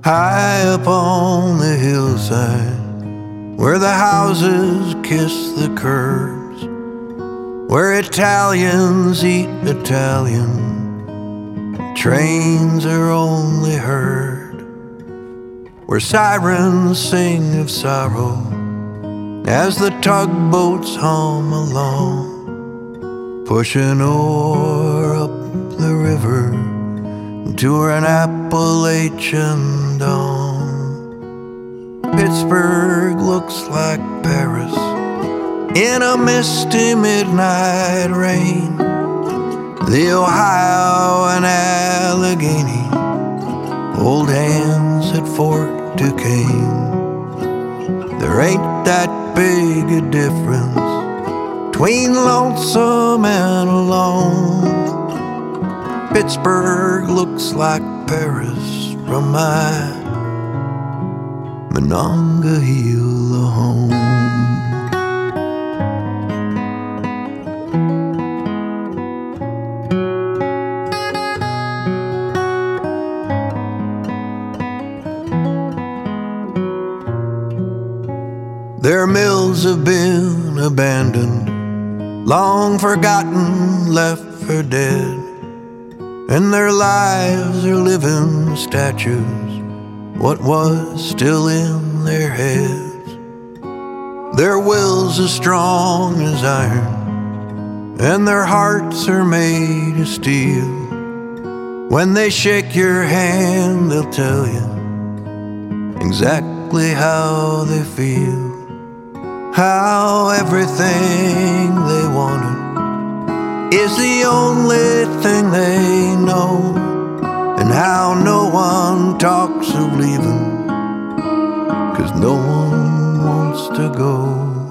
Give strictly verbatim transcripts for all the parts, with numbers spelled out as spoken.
High up on the hillside, where the houses kiss the curbs, where Italians eat Italian, trains are only heard, where sirens sing of sorrow as the tugboats hum along, pushing ore up the river to an Appalachian dawn. Pittsburgh looks like Paris in a misty midnight rain. The Ohio and Allegheny hold hands at Fort Duquesne. There ain't that big a difference between lonesome and alone. Pittsburgh looks like Paris from my Monongahela home. Their mills have been abandoned, long forgotten, left for dead, and their lives are living statues, what was still in their heads. Their wills as strong as iron, and their hearts are made of steel. When they shake your hand, they'll tell you exactly how they feel, how everything they wanted is the only thing they know, and how no one talks of leaving, 'cause no one wants to go.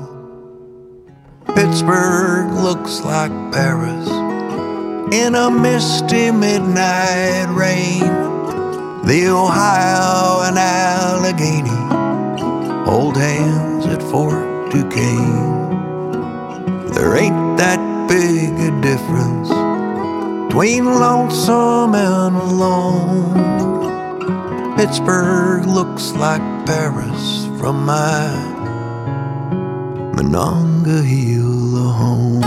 Pittsburgh looks like Paris in a misty midnight rain. The Ohio and Allegheny hold hands at Fort Duquesne. There ain't that big a difference between lonesome and alone. Pittsburgh looks like Paris from my Monongahela home.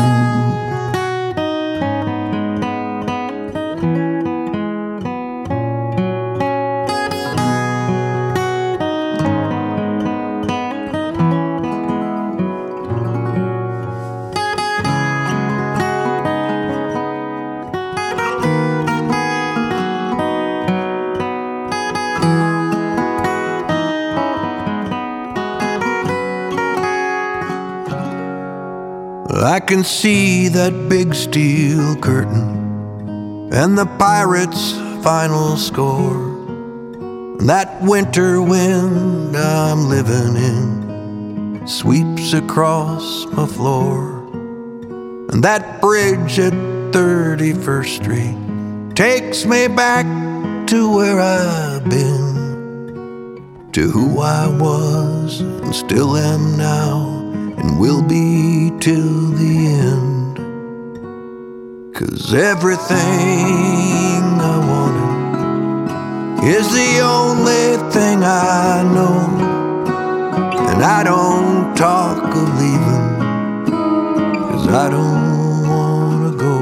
I can see that big steel curtain and the Pirates' final score. That winter wind I'm living in sweeps across my floor. And that bridge at thirty-first Street takes me back to where I've been, to who I was and still am now, and will be till the end. 'Cause everything I wanted is the only thing I know, and I don't talk of leaving, 'cause I don't wanna go.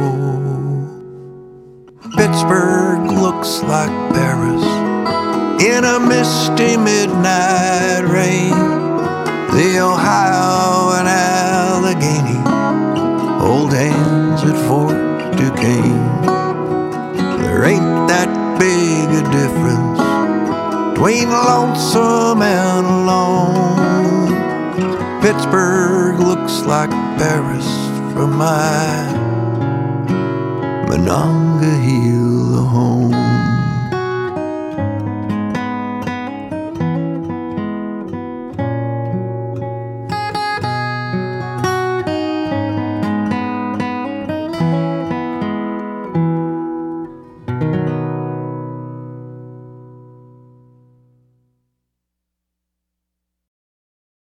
Pittsburgh looks like Paris in a misty midnight rain. The Ohio and Allegheny hold hands at Fort Duquesne. There ain't that big a difference between lonesome and alone. Pittsburgh looks like Paris from my Monongahela